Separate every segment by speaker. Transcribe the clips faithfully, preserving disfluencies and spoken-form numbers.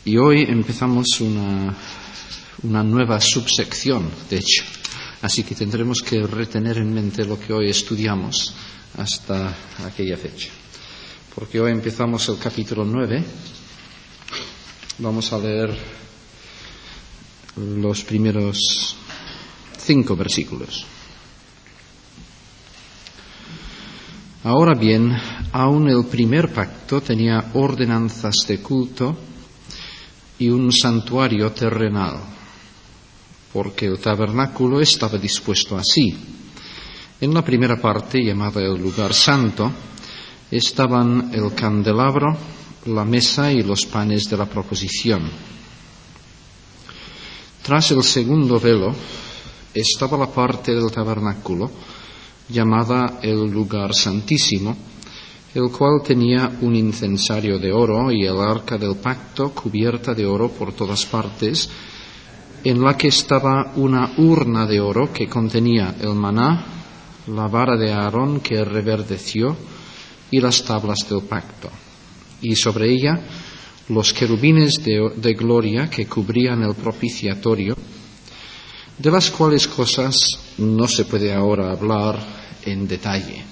Speaker 1: Y hoy empezamos una, una nueva subsección, de hecho. Así que tendremos que retener en mente lo que hoy estudiamos hasta aquella fecha. Porque hoy empezamos el capítulo nueve. Vamos a leer los primeros cinco versículos. Ahora bien, aun el primer pacto tenía ordenanzas de culto y un santuario terrenal, porque el tabernáculo estaba dispuesto así. En la primera parte, llamada el lugar santo, estaban el candelabro, la mesa y los panes de la proposición. Tras el segundo velo estaba la parte del tabernáculo, llamada el lugar santísimo, el cual tenía un incensario de oro y el arca del pacto cubierta de oro por todas partes, en la que estaba una urna de oro que contenía el maná, la vara de Aarón que reverdeció y las tablas del pacto, y sobre ella los querubines de, de gloria que cubrían el propiciatorio, de las cuales cosas no se puede ahora hablar en detalle.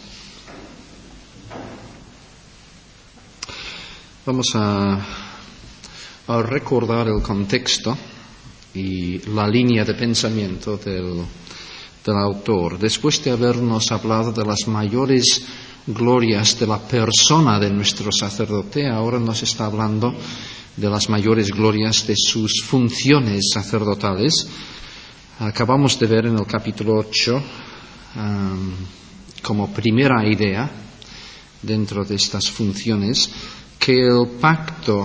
Speaker 1: Vamos a, a recordar el contexto y la línea de pensamiento del, del autor. Después de habernos hablado de las mayores glorias de la persona de nuestro sacerdote, ahora nos está hablando de las mayores glorias de sus funciones sacerdotales. Acabamos de ver en el capítulo ocho, um, como primera idea dentro de estas funciones, que el pacto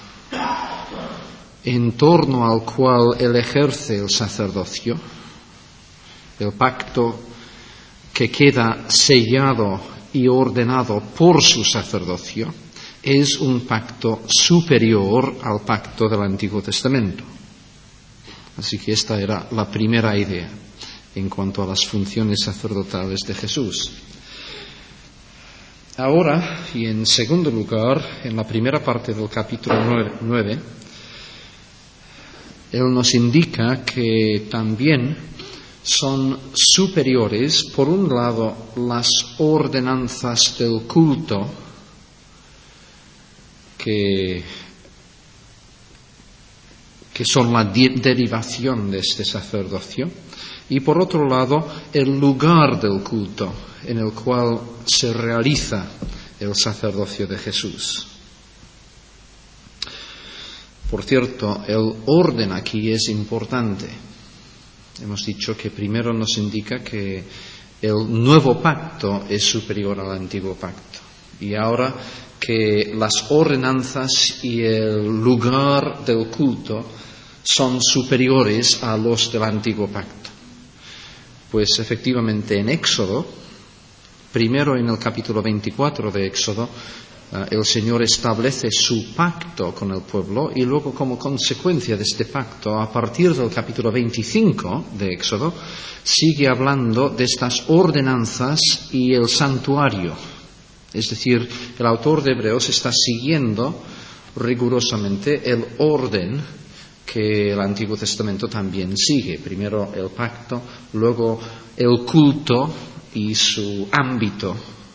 Speaker 1: en torno al cual él ejerce el sacerdocio, el pacto que queda sellado y ordenado por su sacerdocio, es un pacto superior al pacto del Antiguo Testamento. Así que esta era la primera idea en cuanto a las funciones sacerdotales de Jesús. Ahora, y en segundo lugar, en la primera parte del capítulo nueve, él nos indica que también son superiores, por un lado, las ordenanzas del culto que, que son la de- derivación de este sacerdocio, y por otro lado, el lugar del culto en el cual se realiza el sacerdocio de Jesús. Por cierto, el orden aquí es importante. Hemos dicho que primero nos indica que el nuevo pacto es superior al antiguo pacto. Y ahora que las ordenanzas y el lugar del culto son superiores a los del antiguo pacto. Pues efectivamente en Éxodo, primero en el capítulo veinticuatro de Éxodo, uh, el Señor establece su pacto con el pueblo y luego como consecuencia de este pacto, a partir del capítulo veinticinco de Éxodo, sigue hablando de estas ordenanzas y el santuario. Es decir, el autor de Hebreos está siguiendo rigurosamente el orden que el Antiguo Testamento también sigue. Primero el pacto, luego el culto y su ámbito,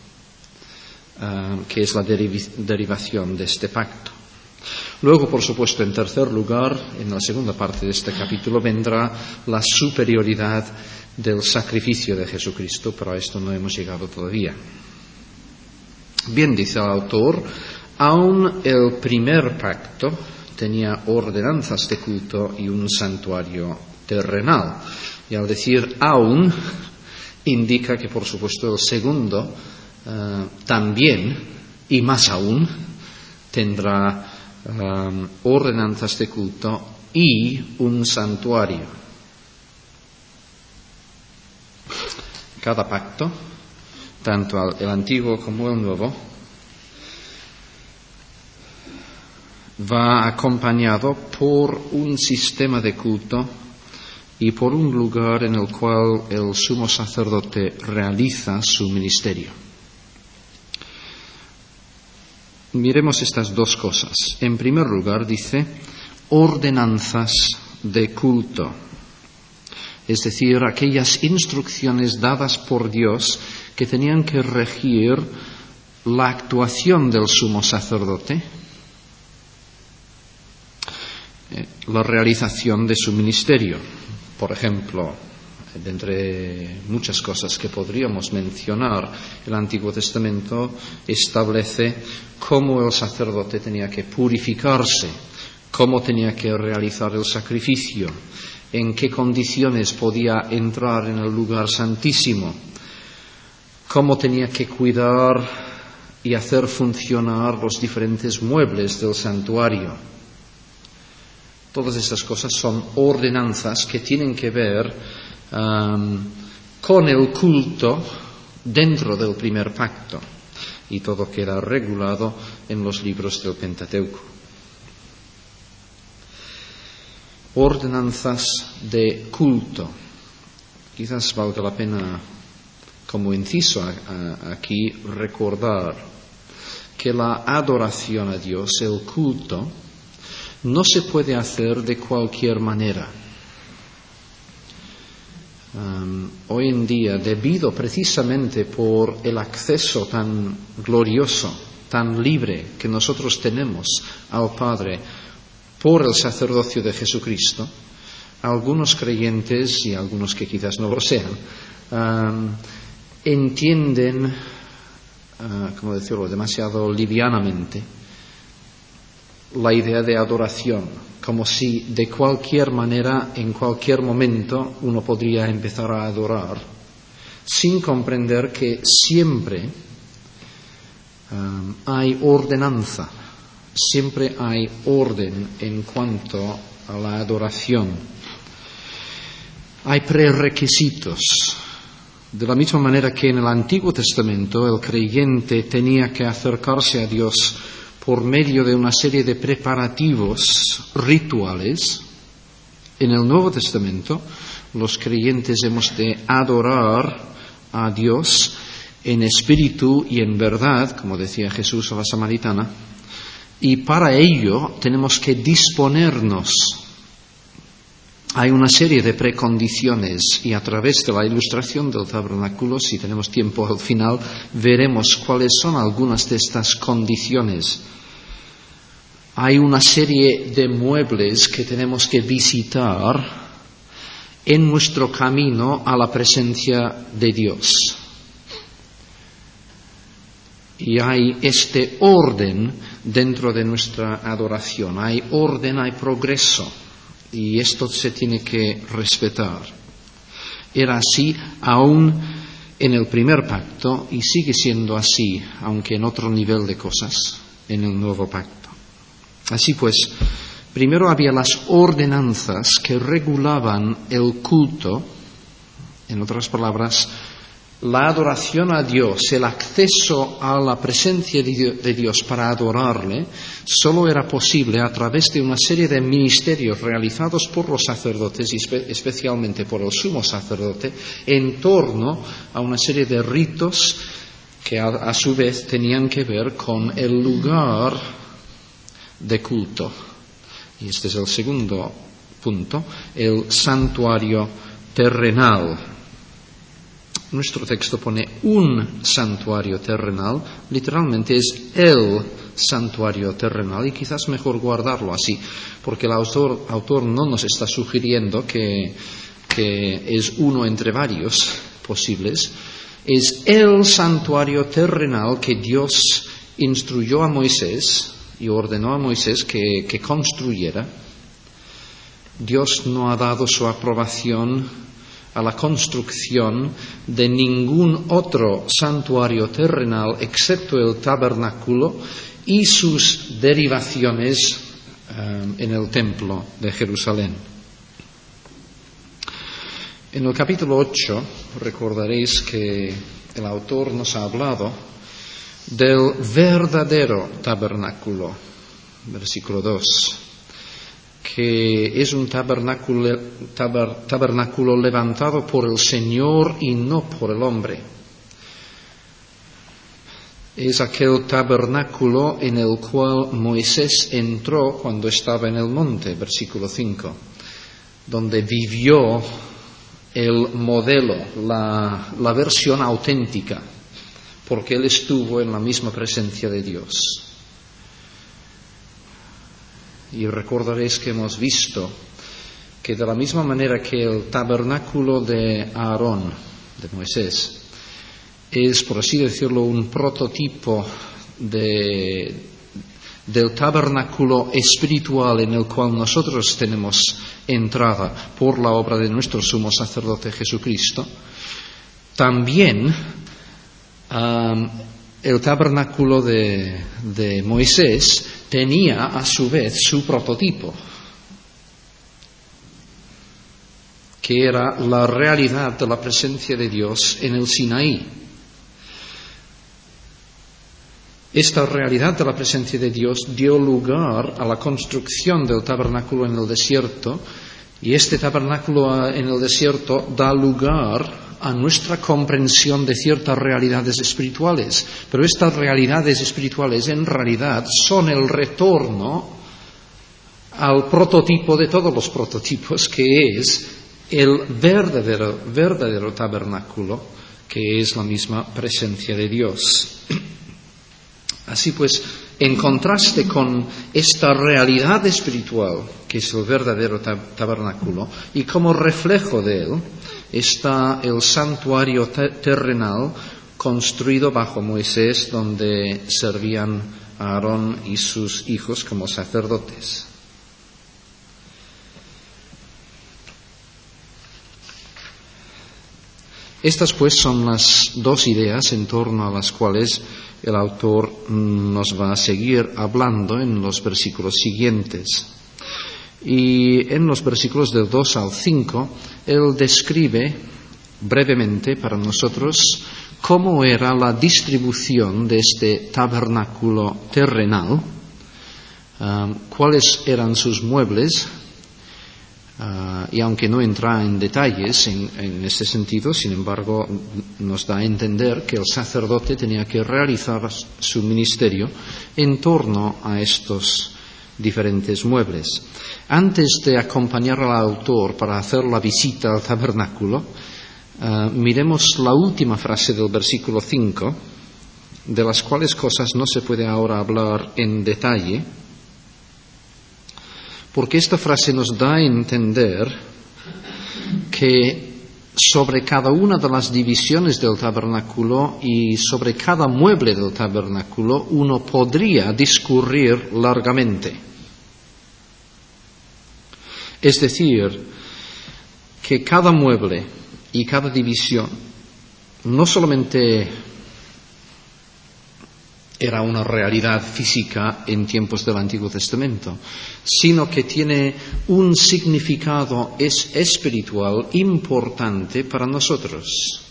Speaker 1: uh, que es la deriv- derivación de este pacto. Luego, por supuesto, en tercer lugar, en la segunda parte de este capítulo, vendrá la superioridad del sacrificio de Jesucristo, pero a esto no hemos llegado todavía. Bien, dice el autor, aun el primer pacto tenía ordenanzas de culto y un santuario terrenal. Y al decir aún, indica que, por supuesto, el segundo uh, también, y más aún, tendrá um, ordenanzas de culto y un santuario. Cada pacto, tanto el antiguo como el nuevo, va acompañado por un sistema de culto y por un lugar en el cual el sumo sacerdote realiza su ministerio. Miremos estas dos cosas. En primer lugar, dice, ordenanzas de culto, es decir, aquellas instrucciones dadas por Dios que tenían que regir la actuación del sumo sacerdote, eh, la realización de su ministerio. Por ejemplo, de entre muchas cosas que podríamos mencionar, el Antiguo Testamento establece cómo el sacerdote tenía que purificarse, cómo tenía que realizar el sacrificio, en qué condiciones podía entrar en el lugar santísimo, cómo tenía que cuidar y hacer funcionar los diferentes muebles del santuario. Todas estas cosas son ordenanzas que tienen que ver um, con el culto dentro del primer pacto, y todo queda regulado en los libros del Pentateuco. Ordenanzas de culto. Quizás valga la pena, como inciso a, a, aquí, recordar que la adoración a Dios, el culto, no se puede hacer de cualquier manera. Um, hoy en día, debido precisamente por el acceso tan glorioso, tan libre que nosotros tenemos al Padre por el sacerdocio de Jesucristo, algunos creyentes y algunos que quizás no lo sean, um, entienden, uh, ¿cómo decirlo?, demasiado livianamente la idea de adoración, como si de cualquier manera, en cualquier momento, uno podría empezar a adorar, sin comprender que siempre um, hay ordenanza, siempre hay orden en cuanto a la adoración. Hay prerequisitos. De la misma manera que en el Antiguo Testamento el creyente tenía que acercarse a Dios por medio de una serie de preparativos rituales, en el Nuevo Testamento los creyentes hemos de adorar a Dios en espíritu y en verdad, como decía Jesús a la samaritana, y para ello tenemos que disponernos. Hay una serie de precondiciones y a través de la ilustración del tabernáculo, si tenemos tiempo al final, veremos cuáles son algunas de estas condiciones. Hay una serie de muebles que tenemos que visitar en nuestro camino a la presencia de Dios. Y hay este orden dentro de nuestra adoración. Hay orden, hay progreso. Y esto se tiene que respetar. Era así aún en el primer pacto y sigue siendo así, aunque en otro nivel de cosas, en el nuevo pacto. Así pues, primero había las ordenanzas que regulaban el culto, en otras palabras, la adoración a Dios, el acceso a la presencia de Dios para adorarle, solo era posible a través de una serie de ministerios realizados por los sacerdotes, y especialmente por el sumo sacerdote, en torno a una serie de ritos que a, a su vez tenían que ver con el lugar de culto. Y este es el segundo punto, el santuario terrenal. Nuestro texto pone un santuario terrenal, literalmente es el santuario terrenal, y quizás mejor guardarlo así, porque el autor, autor no nos está sugiriendo que, que es uno entre varios posibles. Es el santuario terrenal que Dios instruyó a Moisés y ordenó a Moisés que, que construyera. Dios no ha dado su aprobación a la construcción de ningún otro santuario terrenal excepto el tabernáculo y sus derivaciones um, en el templo de Jerusalén. En el capítulo ocho recordaréis que el autor nos ha hablado del verdadero tabernáculo, versículo dos, que es un tabernáculo, taber, tabernáculo levantado por el Señor y no por el hombre. es aquel tabernáculo en el cual Moisés entró cuando estaba en el monte, versículo cinco, donde vivió el modelo, la, la versión auténtica, porque él estuvo en la misma presencia de Dios. Y recordaréis que hemos visto que de la misma manera que el tabernáculo de Aarón, de Moisés, es, por así decirlo, un prototipo de, del tabernáculo espiritual en el cual nosotros tenemos entrada por la obra de nuestro sumo sacerdote Jesucristo, también um, el tabernáculo de, de Moisés tenía a su vez su prototipo, que era la realidad de la presencia de Dios en el Sinaí. Esta realidad de la presencia de Dios dio lugar a la construcción del tabernáculo en el desierto, y este tabernáculo en el desierto da lugar a nuestra comprensión de ciertas realidades espirituales. Pero estas realidades espirituales en realidad son el retorno al prototipo de todos los prototipos, que es el verdadero, verdadero tabernáculo, que es la misma presencia de Dios. Así pues, en contraste con esta realidad espiritual, que es el verdadero tab- tabernáculo, y como reflejo de él, está el santuario te- terrenal construido bajo Moisés, donde servían a Aarón y sus hijos como sacerdotes. Estas pues son las dos ideas en torno a las cuales el autor nos va a seguir hablando en los versículos siguientes. Y en los versículos del dos al cinco, él describe brevemente para nosotros cómo era la distribución de este tabernáculo terrenal, um, cuáles eran sus muebles. Uh, y aunque no entra en detalles en, en este sentido, sin embargo, nos da a entender que el sacerdote tenía que realizar su ministerio en torno a estos diferentes muebles. Antes de acompañar al autor para hacer la visita al tabernáculo, uh, miremos la última frase del versículo cinco, de las cuales cosas no se puede ahora hablar en detalle, porque esta frase nos da a entender que sobre cada una de las divisiones del tabernáculo y sobre cada mueble del tabernáculo uno podría discurrir largamente. Es decir, que cada mueble y cada división no solamente era una realidad física en tiempos del Antiguo Testamento, sino que tiene un significado es espiritual importante para nosotros.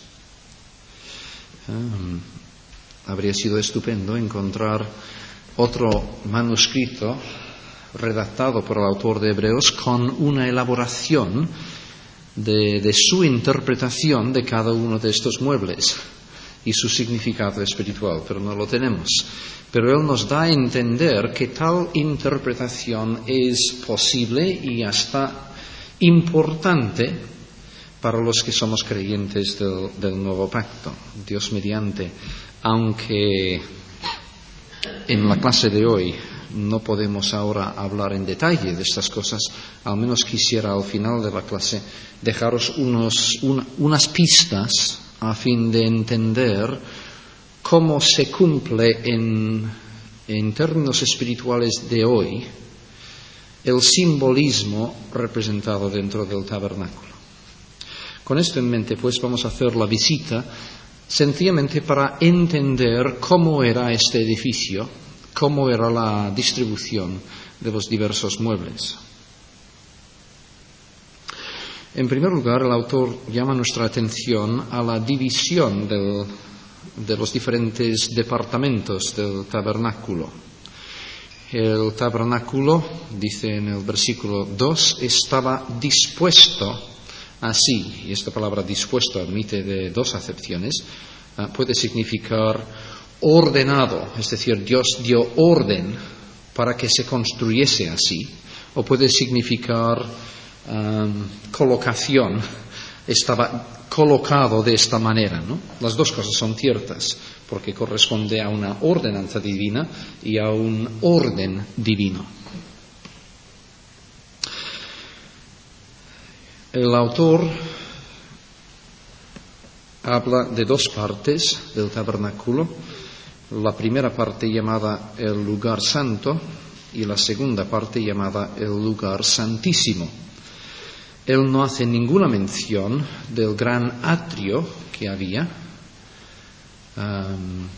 Speaker 1: Um, habría sido estupendo encontrar otro manuscrito redactado por el autor de Hebreos con una elaboración de, de su interpretación de cada uno de estos muebles y su significado espiritual, pero no lo tenemos. Pero él nos da a entender que tal interpretación es posible y hasta importante para los que somos creyentes del, del nuevo pacto. Dios mediante, aunque en la clase de hoy no podemos ahora hablar en detalle de estas cosas, al menos quisiera al final de la clase dejaros unos, un, unas pistas a fin de entender cómo se cumple en, en términos espirituales de hoy el simbolismo representado dentro del tabernáculo. Con esto en mente, pues, vamos a hacer la visita sencillamente para entender cómo era este edificio, cómo era la distribución de los diversos muebles. En primer lugar, el autor llama nuestra atención a la división del, de los diferentes departamentos del tabernáculo. El tabernáculo, dice en el versículo dos, estaba dispuesto así, y esta palabra dispuesto admite de dos acepciones. Uh, puede significar ordenado, es decir, Dios dio orden para que se construyese así, o puede significar um, colocación, estaba colocado de esta manera, ¿no? Las dos cosas son ciertas, porque corresponde a una ordenanza divina y a un orden divino. El autor habla de dos partes del tabernáculo, la primera parte llamada el lugar santo y la segunda parte llamada el lugar santísimo. Él no hace ninguna mención del gran atrio que había, um,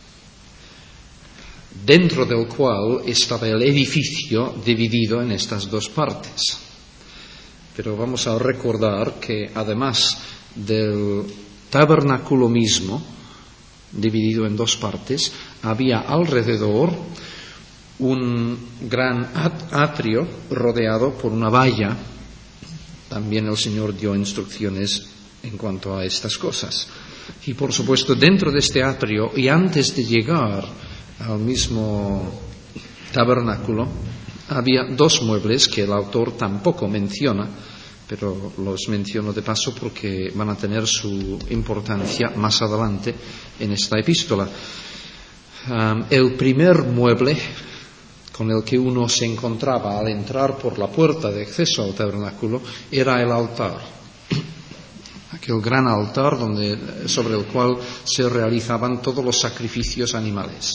Speaker 1: dentro del cual estaba el edificio dividido en estas dos partes. Pero vamos a recordar que además del tabernáculo mismo, dividido en dos partes, había alrededor un gran atrio rodeado por una valla. También el Señor dio instrucciones en cuanto a estas cosas. Y por supuesto, dentro de este atrio, y antes de llegar al mismo tabernáculo, había dos muebles que el autor tampoco menciona, pero los menciono de paso porque van a tener su importancia más adelante en esta epístola. Um, el primer mueble con el que uno se encontraba al entrar por la puerta de acceso al tabernáculo era el altar, aquel gran altar donde, sobre el cual se realizaban todos los sacrificios animales.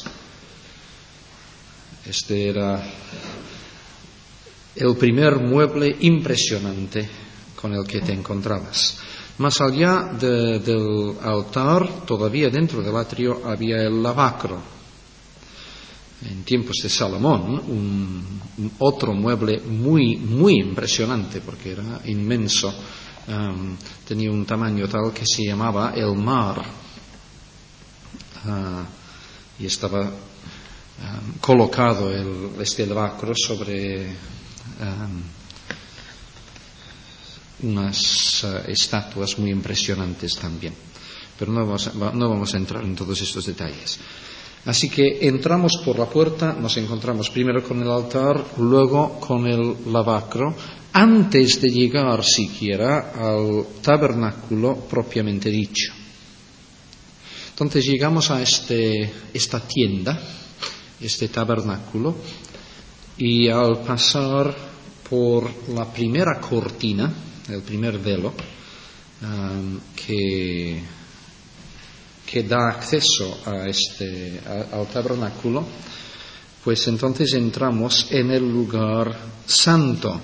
Speaker 1: Este era el primer mueble impresionante con el que te encontrabas. Más allá de, del altar, todavía dentro del atrio, había el lavacro. En tiempos de Salomón, un, un otro mueble muy, muy impresionante, porque era inmenso, um, tenía un tamaño tal que se llamaba el mar, uh, y estaba um, colocado el, este lavacro sobre um, unas uh, estatuas muy impresionantes también. Pero no vamos, a, no vamos a entrar en todos estos detalles. Así que entramos por la puerta, nos encontramos primero con el altar, luego con el lavacro, antes de llegar siquiera al tabernáculo propiamente dicho. Entonces llegamos a este, esta tienda, este tabernáculo, y al pasar por la primera cortina, el primer velo, um, que, que da acceso a este, a, al tabernáculo, pues entonces entramos en el lugar santo.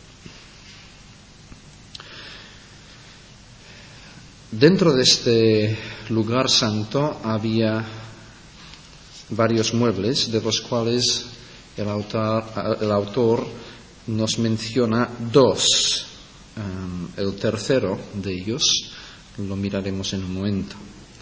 Speaker 1: Dentro de este lugar santo había varios muebles, de los cuales el autor, el autor nos menciona dos. Um, el tercero de ellos lo miraremos en un momento.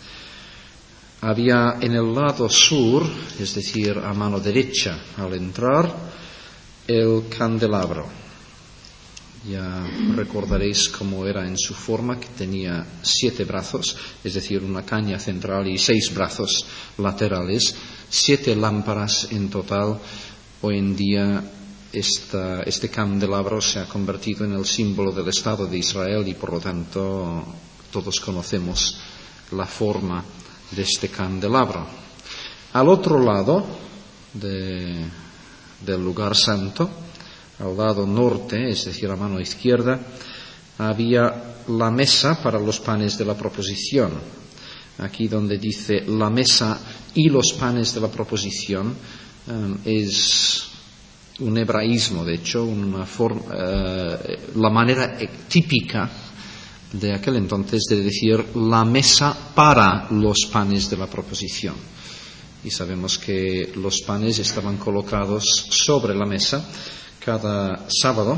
Speaker 1: Había en el lado sur, es decir, a mano derecha al entrar, el candelabro. Ya recordaréis cómo era en su forma, que tenía siete brazos, es decir, una caña central y seis brazos laterales, siete lámparas en total. Hoy en día esta, este candelabro se ha convertido en el símbolo del Estado de Israel y por lo tanto todos conocemos la forma de este candelabro. Al otro lado de, del lugar santo, al lado norte, es decir, a mano izquierda, había la mesa para los panes de la proposición. Aquí donde dice la mesa y los panes de la proposición, um, es un hebraísmo, de hecho, una forma, uh, la manera típica de aquel entonces de decir la mesa para los panes de la proposición. Y sabemos que los panes estaban colocados sobre la mesa. Cada sábado,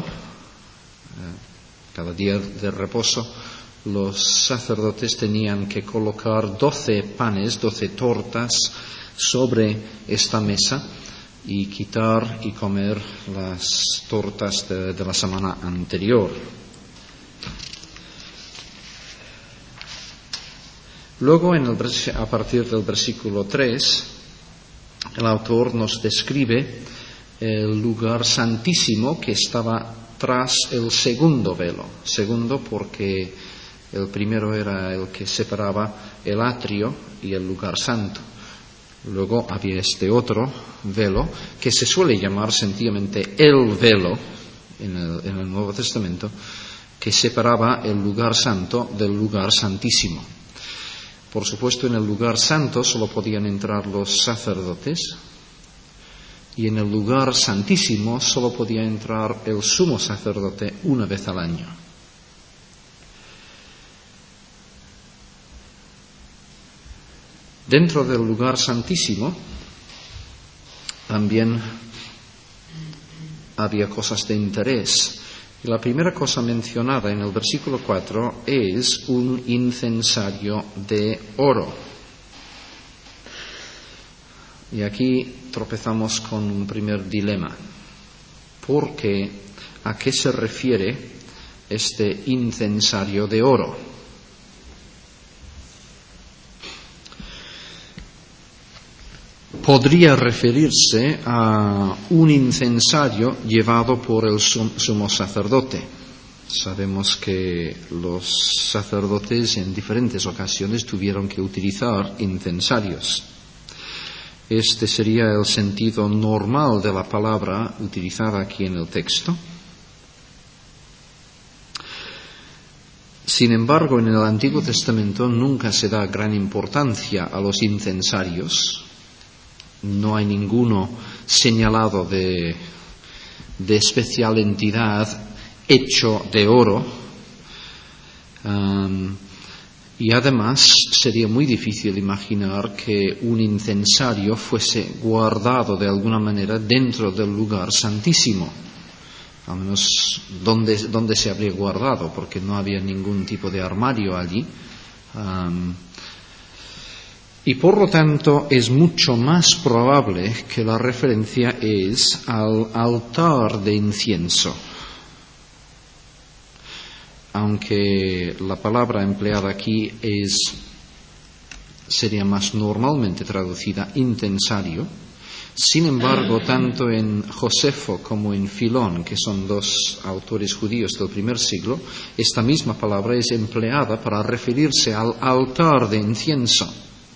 Speaker 1: cada día de reposo, los sacerdotes tenían que colocar doce panes, doce tortas sobre esta mesa y quitar y comer las tortas de, de la semana anterior. Luego, en el, a partir del versículo tres, el autor nos describe el lugar santísimo que estaba tras el segundo velo. Segundo porque el primero era el que separaba el atrio y el lugar santo. Luego había este otro velo que se suele llamar sencillamente el velo en el, en el Nuevo Testamento, que separaba el lugar santo del lugar santísimo. Por supuesto, en el lugar santo solo podían entrar los sacerdotes y en el lugar santísimo solo podía entrar el sumo sacerdote una vez al año. Dentro del lugar santísimo también había cosas de interés. Y la primera cosa mencionada en el versículo cuatro es un incensario de oro. Y aquí tropezamos con un primer dilema. Porque, ¿a qué se refiere este incensario de oro? Podría referirse a un incensario llevado por el sumo sacerdote. Sabemos que los sacerdotes en diferentes ocasiones tuvieron que utilizar incensarios. Este sería el sentido normal de la palabra utilizada aquí en el texto. Sin embargo, en el Antiguo Testamento nunca se da gran importancia a los incensarios. No hay ninguno señalado de, de especial entidad hecho de oro. Um, y además sería muy difícil imaginar que un incensario fuese guardado de alguna manera dentro del lugar santísimo. Al menos donde, donde se habría guardado, porque no había ningún tipo de armario allí. Um, Y por lo tanto es mucho más probable que la referencia es al altar de incienso. Aunque la palabra empleada aquí es, sería más normalmente traducida incensario, sin embargo, tanto en Josefo como en Filón, que son dos autores judíos del primer siglo, esta misma palabra es empleada para referirse al altar de incienso.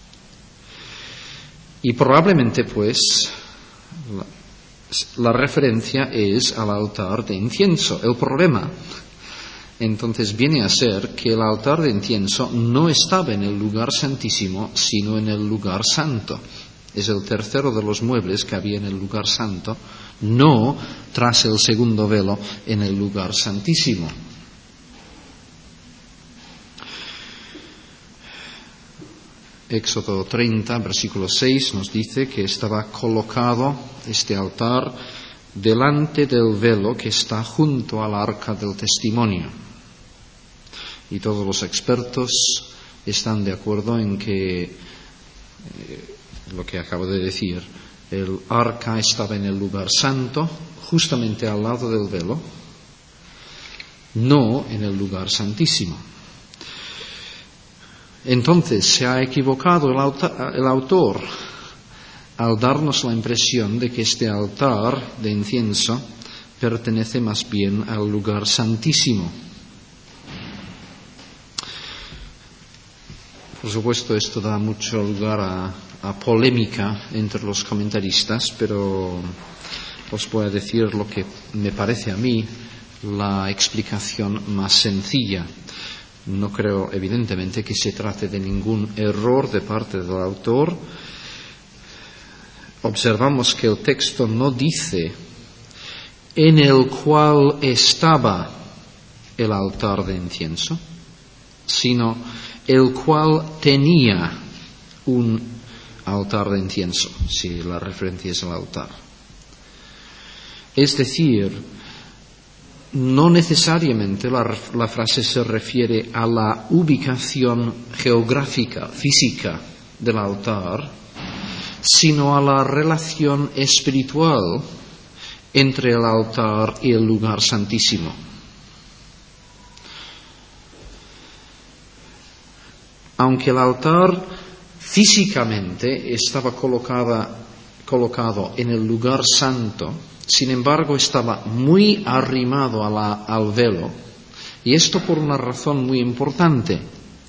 Speaker 1: Y probablemente, pues, la, la referencia es al altar de incienso. El problema, entonces, viene a ser que el altar de incienso no estaba en el lugar santísimo, sino en el lugar santo. Es el tercero de los muebles que había en el lugar santo, no tras el segundo velo en el lugar santísimo. Éxodo treinta, versículo seis, nos dice que estaba colocado este altar delante del velo que está junto al arca del testimonio. Y todos los expertos están de acuerdo en que, eh, lo que acabo de decir, el arca estaba en el lugar santo, justamente al lado del velo, no en el lugar santísimo. Entonces se ha equivocado el, autor, el autor al darnos la impresión de que este altar de incienso pertenece más bien al lugar santísimo. Por supuesto, esto da mucho lugar a, a polémica entre los comentaristas, pero os voy a decir lo que me parece a mí la explicación más sencilla. No creo, evidentemente, que se trate de ningún error de parte del autor. Observamos que el texto no dice en el cual estaba el altar de incienso, sino el cual tenía un altar de incienso, si la referencia es al altar. Es decir, no necesariamente la, la frase se refiere a la ubicación geográfica, física del altar, sino a la relación espiritual entre el altar y el lugar santísimo. aunque el altar físicamente estaba colocada, colocado en el lugar santo, sin embargo estaba muy arrimado a la, al velo, y esto por una razón muy importante,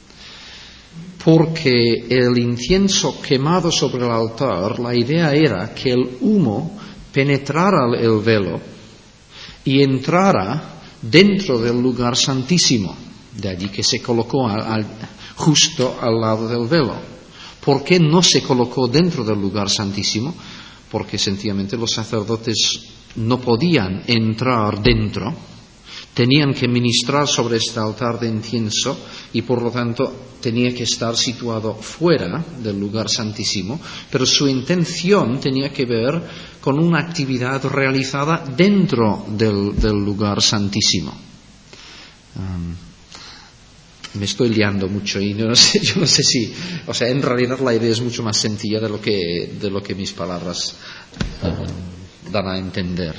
Speaker 1: porque el incienso quemado sobre el altar, la idea era que el humo penetrara el velo y entrara dentro del lugar santísimo, de allí que se colocó al, al, justo al lado del velo. ¿Por qué no se colocó dentro del lugar santísimo? Porque sencillamente los sacerdotes no podían entrar dentro, tenían que ministrar sobre este altar de incienso y por lo tanto tenía que estar situado fuera del lugar santísimo, pero su intención tenía que ver con una actividad realizada dentro del, del lugar santísimo. Um, me estoy liando mucho y no sé, yo no sé si, o sea, en realidad la idea es mucho más sencilla de lo que, de lo que mis palabras um, dan a entender.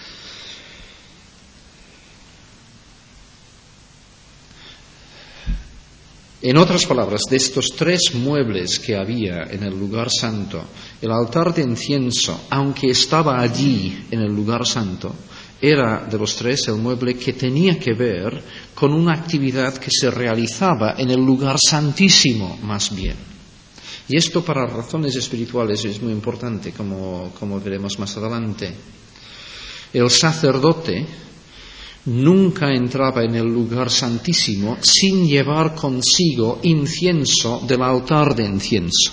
Speaker 1: En otras palabras, de estos tres muebles que había en el lugar santo, el altar de incienso, aunque estaba allí en el lugar santo, era de los tres el mueble que tenía que ver con una actividad que se realizaba en el lugar santísimo, más bien. Y esto para razones espirituales es muy importante, como, como veremos más adelante. El sacerdote nunca entraba en el lugar santísimo sin llevar consigo incienso del altar de incienso.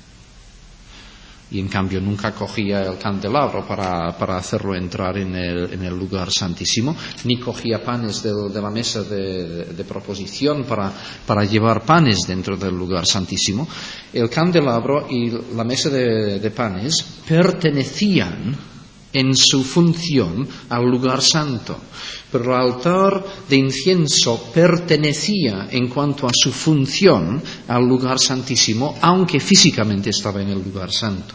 Speaker 1: Y en cambio nunca cogía el candelabro para, para hacerlo entrar en el, en el lugar santísimo, ni cogía panes de, de la mesa de, de proposición para, para llevar panes dentro del lugar santísimo. El candelabro y la mesa de, de panes pertenecían en su función al lugar santo, pero el altar de incienso pertenecía en cuanto a su función al lugar santísimo, aunque físicamente estaba en el lugar santo.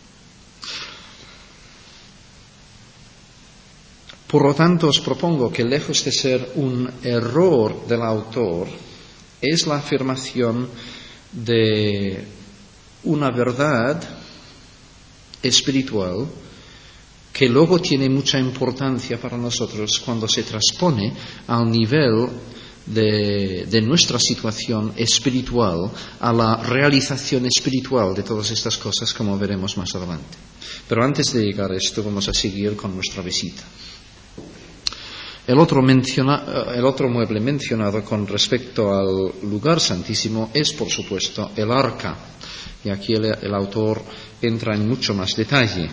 Speaker 1: Por lo tanto, os propongo que lejos de ser un error del autor, es la afirmación de una verdad espiritual que luego tiene mucha importancia para nosotros cuando se transpone al nivel de, de nuestra situación espiritual, a la realización espiritual de todas estas cosas, como veremos más adelante. Pero antes de llegar a esto, vamos a seguir con nuestra visita. El otro, menciona, el otro mueble mencionado con respecto al lugar santísimo es, por supuesto, el arca. Y aquí el, el autor entra en mucho más detalle.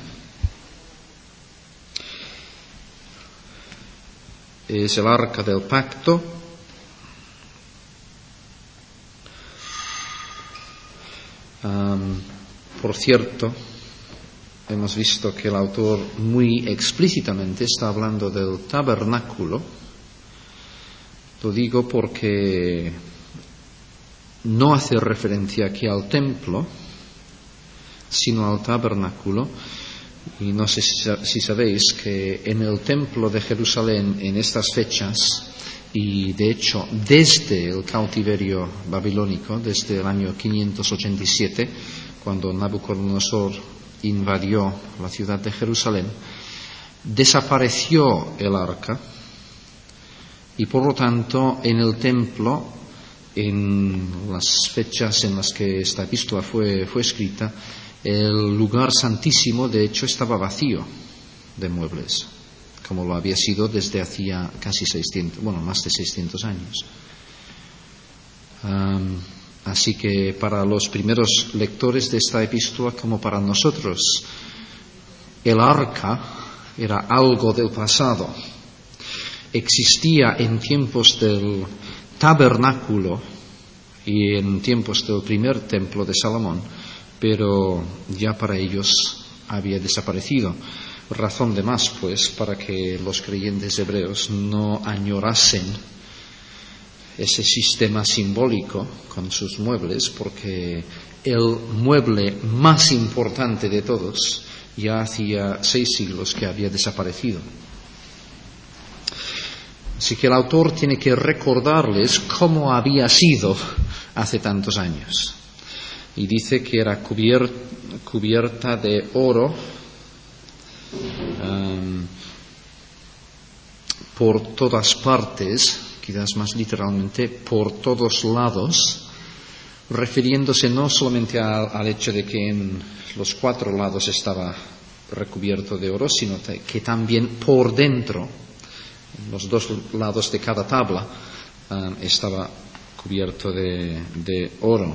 Speaker 1: Es el arca del pacto. Um, por cierto, hemos visto que el autor muy explícitamente está hablando del tabernáculo. Lo digo porque no hace referencia aquí al templo, sino al tabernáculo. Y no sé si sabéis que en el templo de Jerusalén en estas fechas, y de hecho desde el cautiverio babilónico, desde el año quinientos ochenta y siete, cuando Nabucodonosor invadió la ciudad de Jerusalén, desapareció el arca y por lo tanto en el templo, en las fechas en las que esta epístola fue, fue escrita, el lugar santísimo de hecho estaba vacío de muebles, como lo había sido desde hacía casi seiscientos, bueno, más de seiscientos años. Um, así que para los primeros lectores de esta epístola, como para nosotros, el arca era algo del pasado. Existía en tiempos del tabernáculo y en tiempos del primer templo de Salomón, pero ya para ellos había desaparecido. Razón de más, pues, para que los creyentes hebreos no añorasen ese sistema simbólico con sus muebles, porque el mueble más importante de todos ya hacía seis siglos que había desaparecido. Así que el autor tiene que recordarles cómo había sido hace tantos años. Y dice que era cubier- cubierta de oro um, por todas partes, quizás más literalmente, por todos lados, refiriéndose no solamente al, al hecho de que en los cuatro lados estaba recubierto de oro, sino que también por dentro, en los dos lados de cada tabla, um, estaba cubierto de, de oro,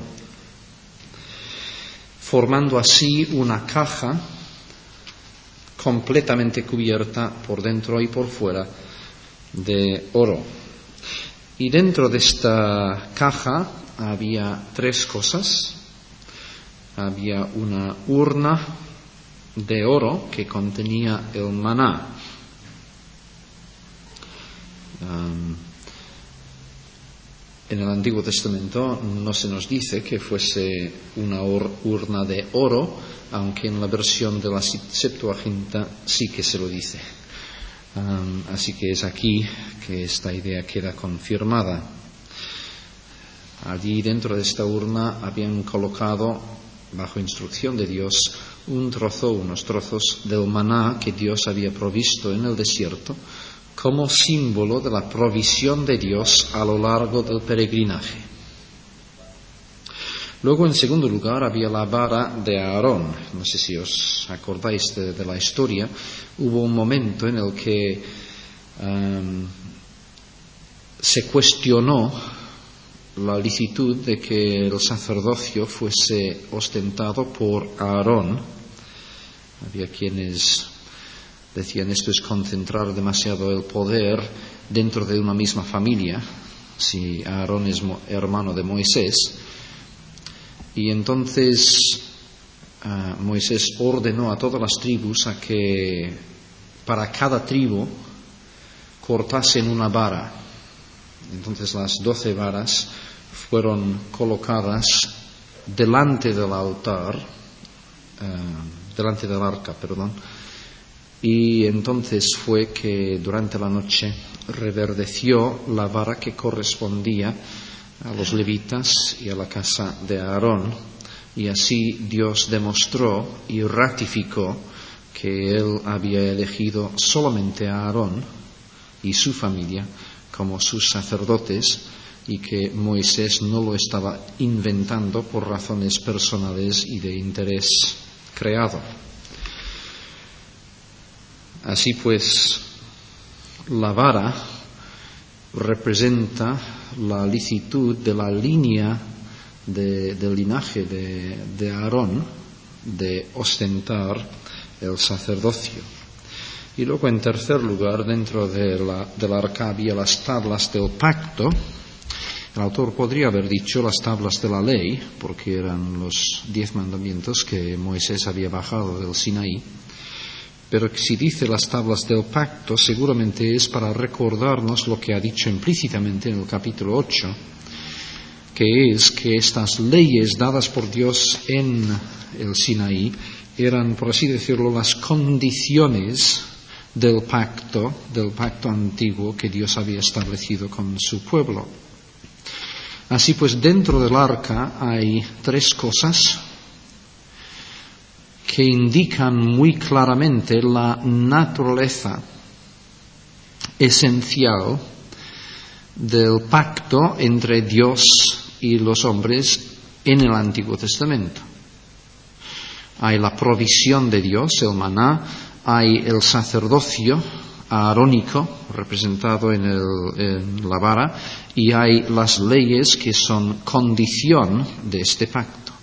Speaker 1: formando así una caja completamente cubierta por dentro y por fuera de oro. Y dentro de esta caja había tres cosas. Había una urna de oro que contenía el maná. Um, en el Antiguo Testamento no se nos dice que fuese una or- urna de oro, aunque en la versión de la Septuaginta sí que se lo dice. Um, así que es aquí que esta idea queda confirmada. Allí dentro de esta urna habían colocado, bajo instrucción de Dios, un trozo, unos trozos del maná que Dios había provisto en el desierto, como símbolo de la provisión de Dios a lo largo del peregrinaje. Luego, en segundo lugar, había la vara de Aarón. No sé si os acordáis de, de la historia. Hubo un momento en el que um, se cuestionó la licitud de que el sacerdocio fuese ostentado por Aarón. Había quienes decían esto es concentrar demasiado el poder dentro de una misma familia, si Aarón es mo- hermano de Moisés. Y entonces uh, Moisés ordenó a todas las tribus a que para cada tribu cortasen una vara. Entonces las doce varas fueron colocadas delante del altar, uh, delante del arca, perdón, y entonces fue que durante la noche reverdeció la vara que correspondía a los levitas y a la casa de Aarón, y así Dios demostró y ratificó que él había elegido solamente a Aarón y su familia como sus sacerdotes y que Moisés no lo estaba inventando por razones personales y de interés creado. Así pues, la vara representa la licitud de la línea de, del linaje de, de Aarón de ostentar el sacerdocio. Y luego, en tercer lugar, dentro de la, del arca había las tablas del pacto. El autor podría haber dicho las tablas de la ley, porque eran los diez mandamientos que Moisés había bajado del Sinaí. Pero si dice las tablas del pacto, seguramente es para recordarnos lo que ha dicho implícitamente en el capítulo ocho, que es que estas leyes dadas por Dios en el Sinaí eran, por así decirlo, las condiciones del pacto, del pacto antiguo que Dios había establecido con su pueblo. Así pues, dentro del arca hay tres cosas que indican muy claramente la naturaleza esencial del pacto entre Dios y los hombres en el Antiguo Testamento. Hay la provisión de Dios, el maná, hay el sacerdocio aarónico, representado en, el, en la vara, y hay las leyes que son condición de este pacto.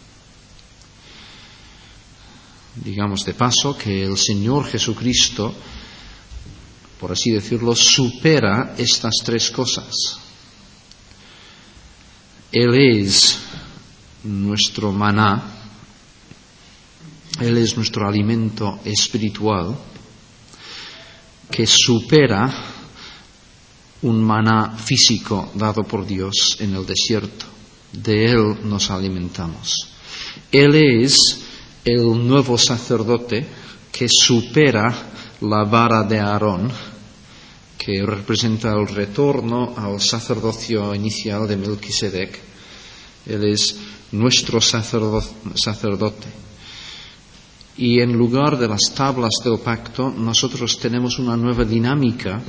Speaker 1: Digamos de paso que el Señor Jesucristo, por así decirlo, supera estas tres cosas. Él es nuestro maná, Él es nuestro alimento espiritual que supera un maná físico dado por Dios en el desierto. De Él nos alimentamos. Él es el nuevo sacerdote que supera la vara de Aarón, que representa el retorno al sacerdocio inicial de Melquisedec, Él es nuestro sacerdote. Y en lugar de las tablas del pacto, nosotros tenemos una nueva dinámica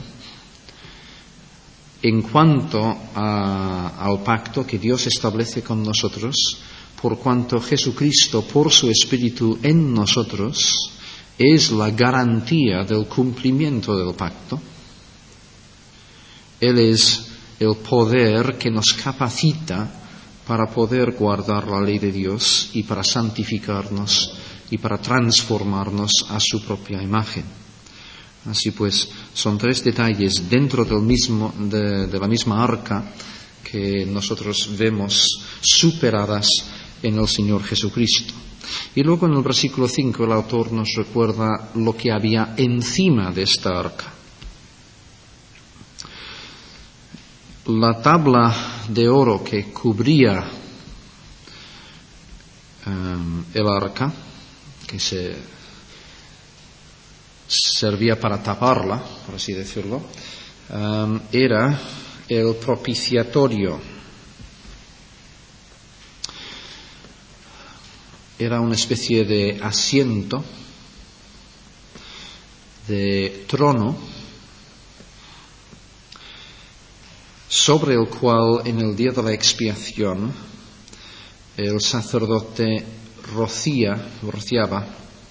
Speaker 1: en cuanto a, al pacto que Dios establece con nosotros, por cuanto Jesucristo, por su Espíritu en nosotros, es la garantía del cumplimiento del pacto. Él es el poder que nos capacita para poder guardar la ley de Dios y para santificarnos y para transformarnos a su propia imagen. Así pues, son tres detalles dentro del mismo, de, de la misma arca que nosotros vemos superadas en el Señor Jesucristo. Y luego en el versículo cinco el autor nos recuerda lo que había encima de esta arca. La tabla de oro que cubría um, el arca, que se servía para taparla, por así decirlo, um, era el propiciatorio. Era una especie de asiento, de trono, sobre el cual en el día de la expiación el sacerdote rocía, rociaba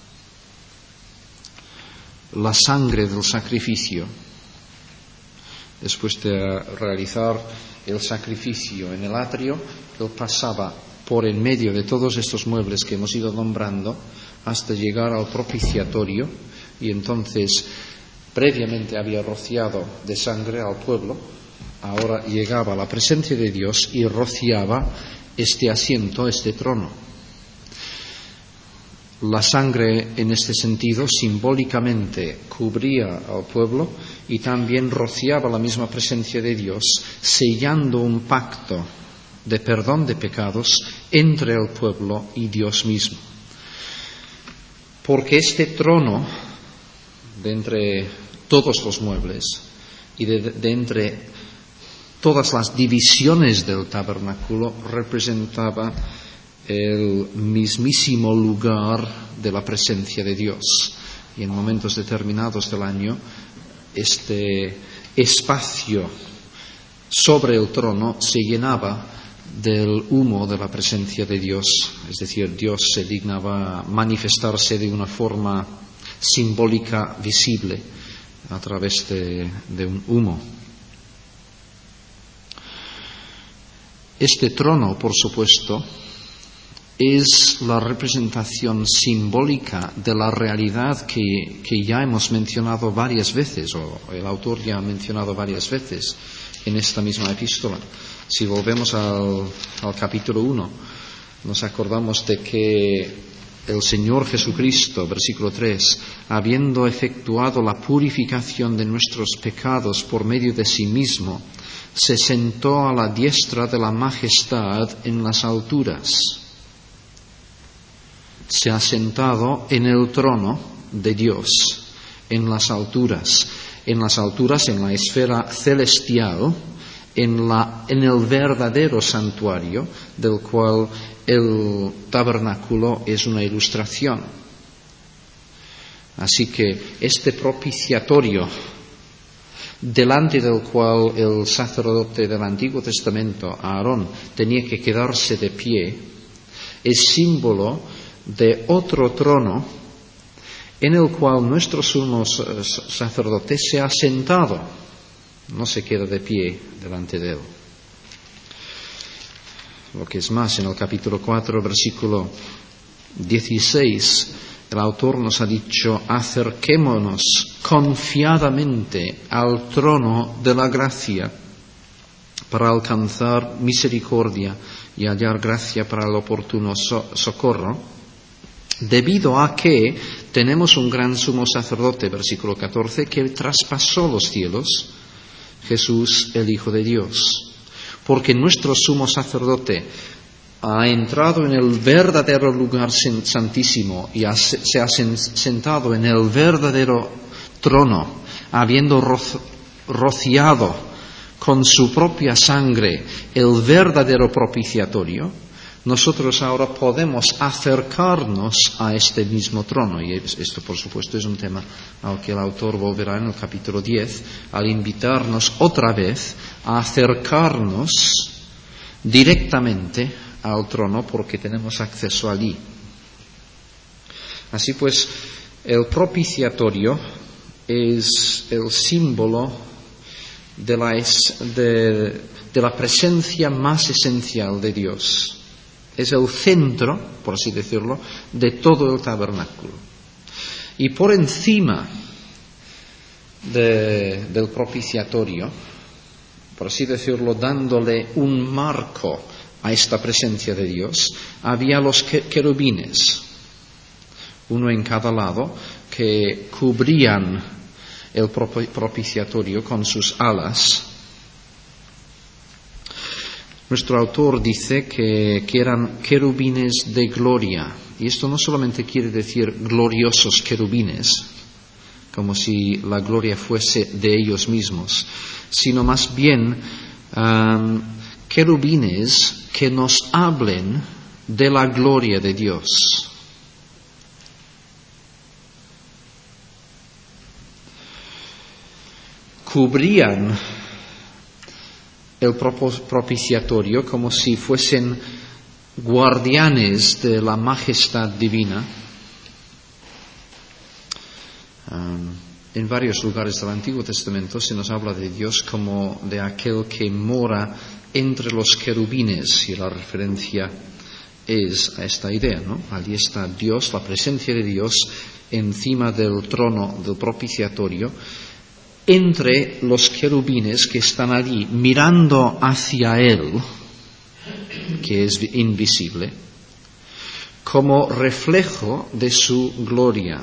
Speaker 1: la sangre del sacrificio. Después de realizar el sacrificio en el atrio, él pasaba por en medio de todos estos muebles que hemos ido nombrando hasta llegar al propiciatorio, y entonces previamente había rociado de sangre al pueblo, ahora llegaba a la presencia de Dios y rociaba este asiento, este trono. La sangre en este sentido simbólicamente cubría al pueblo y también rociaba la misma presencia de Dios, sellando un pacto de perdón de pecados entre el pueblo y Dios mismo. Porque este trono, de entre todos los muebles y de, de entre todas las divisiones del tabernáculo, representaba el mismísimo lugar de la presencia de Dios. Y en momentos determinados del año, este espacio sobre el trono se llenaba del humo de la presencia de Dios. Es decir, Dios se dignaba manifestarse de una forma simbólica visible a través de, de un humo. Este trono, por supuesto, es la representación simbólica de la realidad que, que ya hemos mencionado varias veces, o el autor ya ha mencionado varias veces en esta misma epístola. Si volvemos al, al capítulo uno, nos acordamos de que el Señor Jesucristo, versículo tres, habiendo efectuado la purificación de nuestros pecados por medio de sí mismo, se sentó a la diestra de la majestad en las alturas. Se ha sentado en el trono de Dios, en las alturas, en las alturas, en la esfera celestial, en, la, en el verdadero santuario, del cual el tabernáculo es una ilustración. Así que este propiciatorio, delante del cual el sacerdote del Antiguo Testamento, Aarón, tenía que quedarse de pie, es símbolo de otro trono en el cual nuestro sumo sacerdote se ha sentado, no se queda de pie delante de él. Lo que es más, en el capítulo cuatro, versículo dieciséis, el autor nos ha dicho: acerquémonos confiadamente al trono de la gracia para alcanzar misericordia y hallar gracia para el oportuno so- socorro, debido a que tenemos un gran sumo sacerdote, versículo catorce, que traspasó los cielos, Jesús, el Hijo de Dios. Porque nuestro sumo sacerdote ha entrado en el verdadero lugar santísimo y ha, se ha sentado en el verdadero trono, habiendo ro- rociado con su propia sangre el verdadero propiciatorio, nosotros ahora podemos acercarnos a este mismo trono. Y esto, por supuesto, es un tema al que el autor volverá en el capítulo diez, al invitarnos otra vez a acercarnos directamente al trono porque tenemos acceso allí. Así pues, el propiciatorio es el símbolo de la, es, de, de la presencia más esencial de Dios. Es el centro, por así decirlo, de todo el tabernáculo. Y por encima de, del propiciatorio, por así decirlo, dándole un marco a esta presencia de Dios, había los querubines, uno en cada lado, que cubrían el propiciatorio con sus alas. Nuestro autor dice que, que eran querubines de gloria, y esto no solamente quiere decir gloriosos querubines, como si la gloria fuese de ellos mismos, sino más bien um, querubines que nos hablen de la gloria de Dios. Cubrían el propiciatorio como si fuesen guardianes de la majestad divina. Um, en varios lugares del Antiguo Testamento se nos habla de Dios como de aquel que mora entre los querubines, y la referencia es a esta idea, ¿no? Allí está Dios, la presencia de Dios encima del trono del propiciatorio, entre los querubines que están allí mirando hacia Él, que es invisible, como reflejo de su gloria.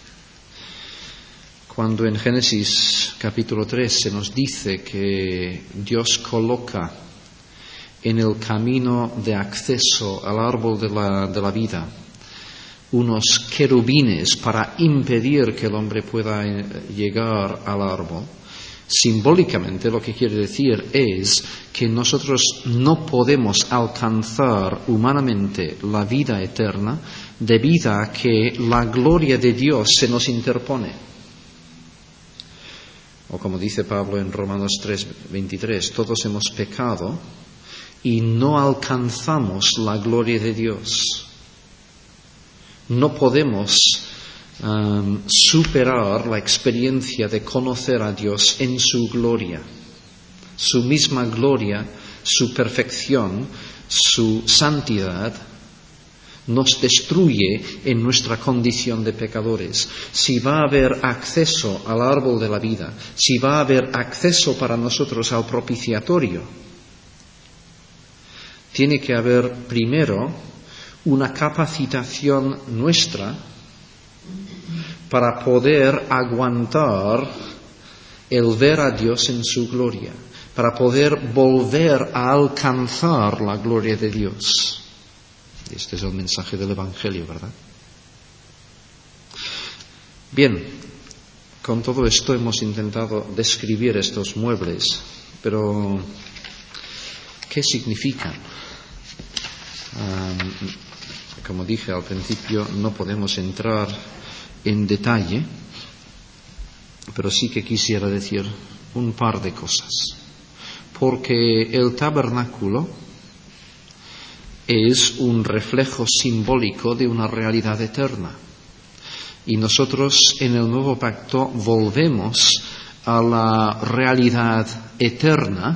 Speaker 1: Cuando en Génesis capítulo tres se nos dice que Dios coloca en el camino de acceso al árbol de la, de la vida unos querubines para impedir que el hombre pueda llegar al árbol, simbólicamente lo que quiere decir es que nosotros no podemos alcanzar humanamente la vida eterna debido a que la gloria de Dios se nos interpone. O como dice Pablo en Romanos tres veintitrés, todos hemos pecado y no alcanzamos la gloria de Dios. No podemos um, superar la experiencia de conocer a Dios en su gloria. Su misma gloria, su perfección, su santidad nos destruye en nuestra condición de pecadores. Si va a haber acceso al árbol de la vida, si va a haber acceso para nosotros al propiciatorio, tiene que haber primero una capacitación nuestra para poder aguantar el ver a Dios en su gloria, para poder volver a alcanzar la gloria de Dios. Este es el mensaje del Evangelio, ¿verdad? Bien, con todo esto hemos intentado describir estos muebles, pero ¿qué significan? Um, como dije al principio, no podemos entrar en detalle, pero sí que quisiera decir un par de cosas. Porque el tabernáculo es un reflejo simbólico de una realidad eterna. Y nosotros en el nuevo pacto volvemos a la realidad eterna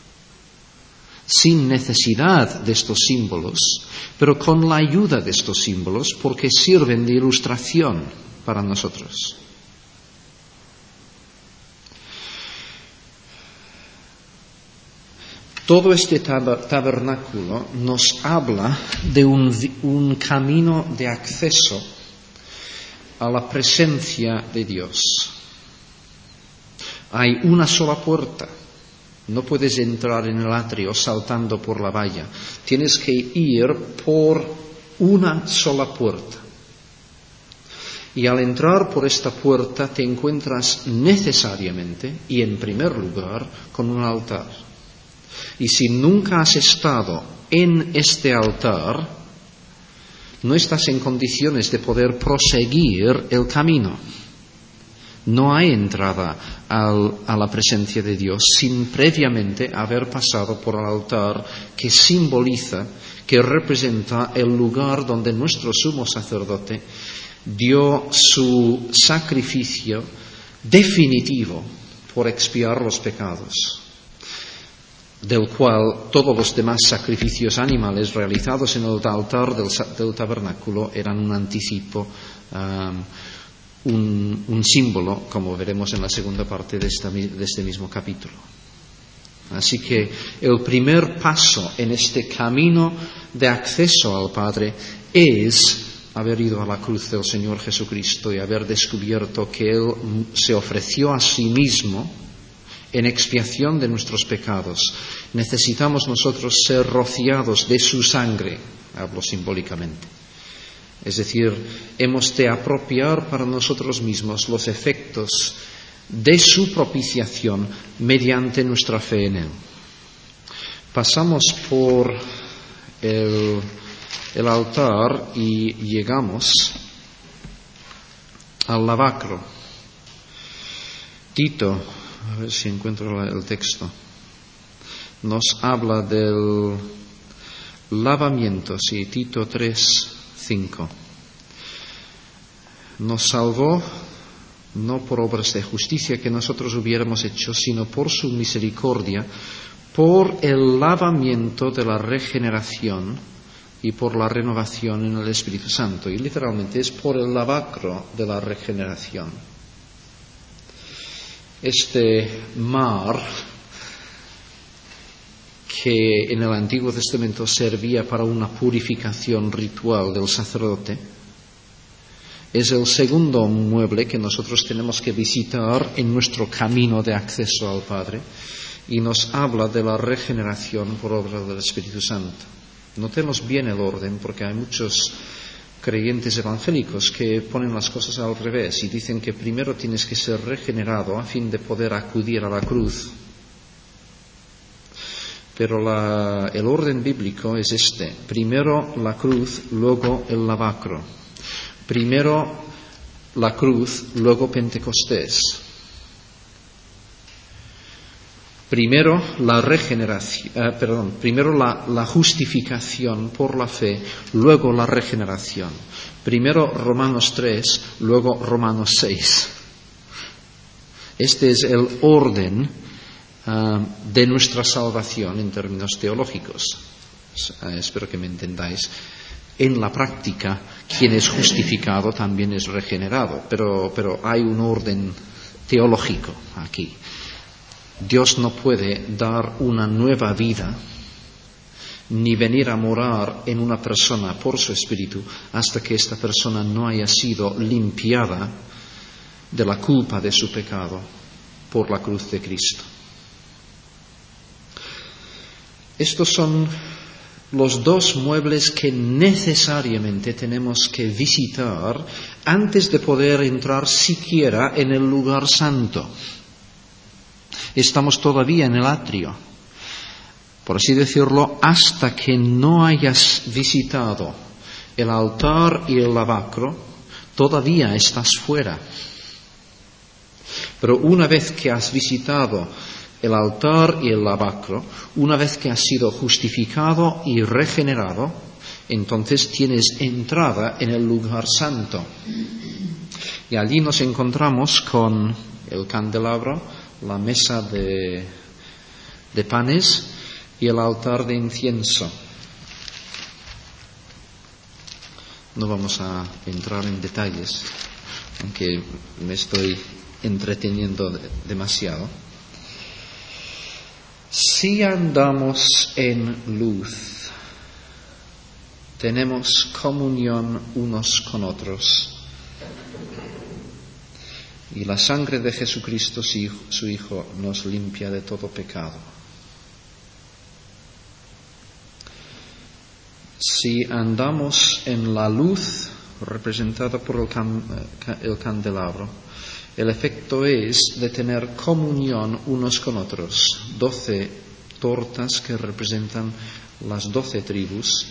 Speaker 1: sin necesidad de estos símbolos, pero con la ayuda de estos símbolos porque sirven de ilustración para nosotros. Todo este tabernáculo nos habla de un, un camino de acceso a la presencia de Dios. Hay una sola puerta. No puedes entrar en el atrio saltando por la valla. Tienes que ir por una sola puerta. Y al entrar por esta puerta te encuentras necesariamente y en primer lugar con un altar. Y si nunca has estado en este altar, no estás en condiciones de poder proseguir el camino. No hay entrada al, a la presencia de Dios sin previamente haber pasado por el altar que simboliza, que representa el lugar donde nuestro sumo sacerdote dio su sacrificio definitivo por expiar los pecados, del cual todos los demás sacrificios animales realizados en el altar del, del tabernáculo eran un anticipo, um, un, un símbolo, como veremos en la segunda parte de, esta, de este mismo capítulo. Así que el primer paso en este camino de acceso al Padre es haber ido a la cruz del Señor Jesucristo y haber descubierto que Él se ofreció a sí mismo en expiación de nuestros pecados. Necesitamos nosotros ser rociados de su sangre, hablo simbólicamente. Es decir, hemos de apropiar para nosotros mismos los efectos de su propiciación mediante nuestra fe en Él. Pasamos por el, el altar y llegamos al lavacro. Tito, a ver si encuentro el texto, nos habla del lavamiento, sí, Tito tres, cinco. Nos salvó no por obras de justicia que nosotros hubiéramos hecho, sino por su misericordia, por el lavamiento de la regeneración y por la renovación en el Espíritu Santo. Y literalmente es por el lavacro de la regeneración. Este mar, que en el Antiguo Testamento servía para una purificación ritual del sacerdote, es el segundo mueble que nosotros tenemos que visitar en nuestro camino de acceso al Padre y nos habla de la regeneración por obra del Espíritu Santo. Notemos bien el orden, porque hay muchos creyentes evangélicos que ponen las cosas al revés y dicen que primero tienes que ser regenerado a fin de poder acudir a la cruz. Pero la, el orden bíblico es este: primero la cruz, luego el lavacro. Primero la cruz, luego Pentecostés. Primero la regeneración, eh, perdón, primero la, la justificación por la fe, luego la regeneración. Primero Romanos tres, luego Romanos seis. Este es el orden uh, de nuestra salvación en términos teológicos. Uh, espero que me entendáis. En la práctica, quien es justificado también es regenerado, pero, pero hay un orden teológico aquí. Dios no puede dar una nueva vida ni venir a morar en una persona por su Espíritu hasta que esta persona no haya sido limpiada de la culpa de su pecado por la cruz de Cristo. Estos son los dos muebles que necesariamente tenemos que visitar antes de poder entrar siquiera en el lugar santo. Estamos todavía en el atrio, por así decirlo, hasta que no hayas visitado el altar y el lavacro, todavía estás fuera. Pero una vez que has visitado el altar y el lavacro, una vez que has sido justificado y regenerado, entonces tienes entrada en el lugar santo. Y allí nos encontramos con el candelabro, la mesa de, de panes y el altar de incienso. No vamos a entrar en detalles, aunque me estoy entreteniendo de, demasiado. Si andamos en luz, tenemos comunión unos con otros. Y la sangre de Jesucristo, su Hijo, nos limpia de todo pecado. Si andamos en la luz, representada por el, can, el candelabro, el efecto es de tener comunión unos con otros. Doce tortas que representan las doce tribus,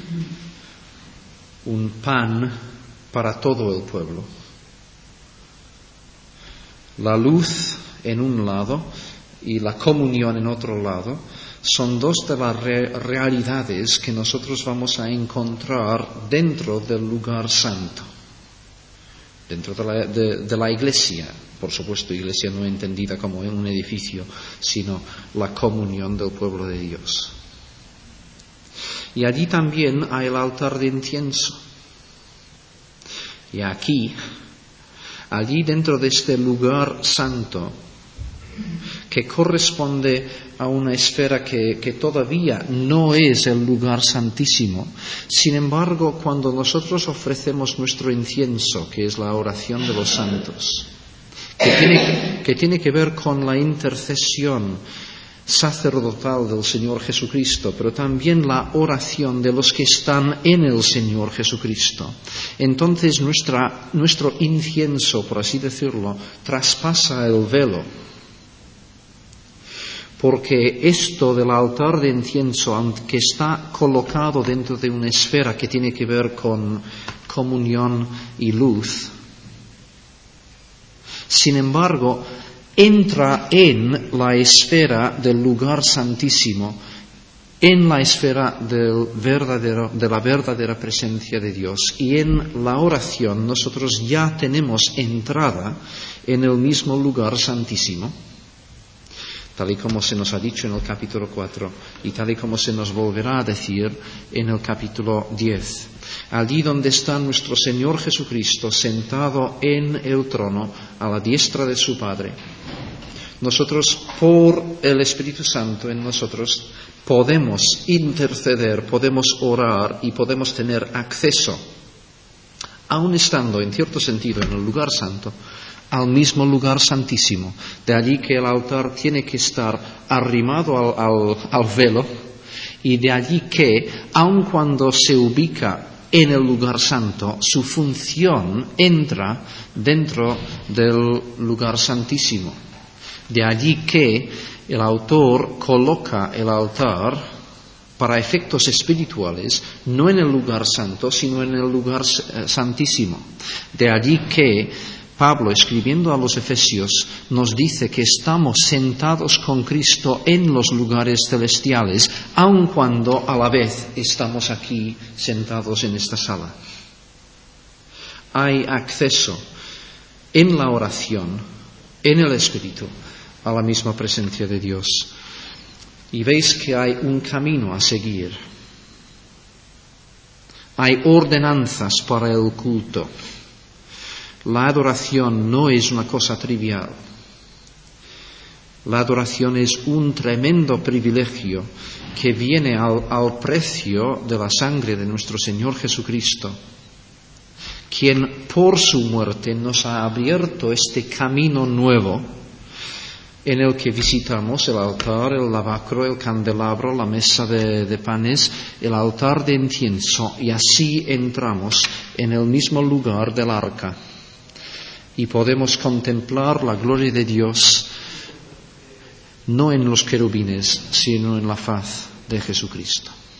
Speaker 1: un pan para todo el pueblo. La luz en un lado y la comunión en otro lado son dos de las re- realidades que nosotros vamos a encontrar dentro del lugar santo, dentro de la, de, de la iglesia. Por supuesto, iglesia no entendida como un edificio, sino la comunión del pueblo de Dios. Y allí también hay el altar de incienso. Y aquí, allí dentro de este lugar santo, que corresponde a una esfera que, que todavía no es el lugar santísimo. Sin embargo, cuando nosotros ofrecemos nuestro incienso, que es la oración de los santos, que tiene, que tiene que ver con la intercesión sacerdotal del Señor Jesucristo, pero también la oración de los que están en el Señor Jesucristo, entonces nuestra, nuestro incienso, por así decirlo, traspasa el velo. Porque esto del altar de incienso, que está colocado dentro de una esfera que tiene que ver con comunión y luz, sin embargo, entra en la esfera del lugar santísimo, en la esfera del verdadero, de la verdadera presencia de Dios. Y en la oración nosotros ya tenemos entrada en el mismo lugar santísimo, tal y como se nos ha dicho en el capítulo cuatro y tal y como se nos volverá a decir en el capítulo diez. Allí donde está nuestro Señor Jesucristo sentado en el trono a la diestra de su Padre, nosotros, por el Espíritu Santo en nosotros, podemos interceder, podemos orar y podemos tener acceso, aun estando en cierto sentido en el lugar santo, al mismo lugar santísimo. De allí que el altar tiene que estar arrimado al, al, al velo, y de allí que, aun cuando se ubica en el lugar santo, su función entra dentro del lugar santísimo. De allí que el autor coloca el altar para efectos espirituales, no en el lugar santo, sino en el lugar santísimo. De allí que Pablo, escribiendo a los Efesios, nos dice que estamos sentados con Cristo en los lugares celestiales, aun cuando a la vez estamos aquí sentados en esta sala. Hay acceso en la oración, en el Espíritu, a la misma presencia de Dios. Y veis que hay un camino a seguir. Hay ordenanzas para el culto. La adoración no es una cosa trivial. La adoración es un tremendo privilegio que viene al, al precio de la sangre de nuestro Señor Jesucristo, quien por su muerte nos ha abierto este camino nuevo en el que visitamos el altar, el lavacro, el candelabro, la mesa de, de panes, el altar de incienso, y así entramos en el mismo lugar del arca y podemos contemplar la gloria de Dios no en los querubines, sino en la faz de Jesucristo.